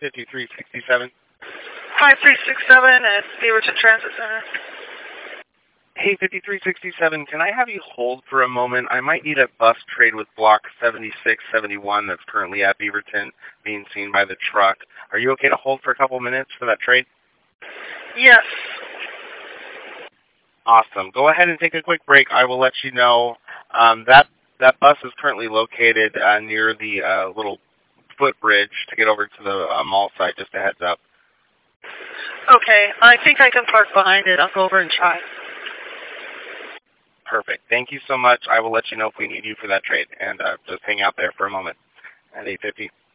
5367. 5367 at Beaverton Transit Center. Hey, 5367, can I have you hold for a moment? I might need a bus trade with Block 7671 that's currently at Beaverton being seen by the truck. Are you okay to hold for a couple minutes for that trade? Yes. Awesome. Go ahead and take a quick break. I will let you know. That bus is currently located near the little footbridge to get over to the mall site, just a heads up. Okay, I think I can park behind it. I'll go over and try. Perfect. Thank you so much. I will let you know if we need you for that trade, and just hang out there for a moment at 8:50.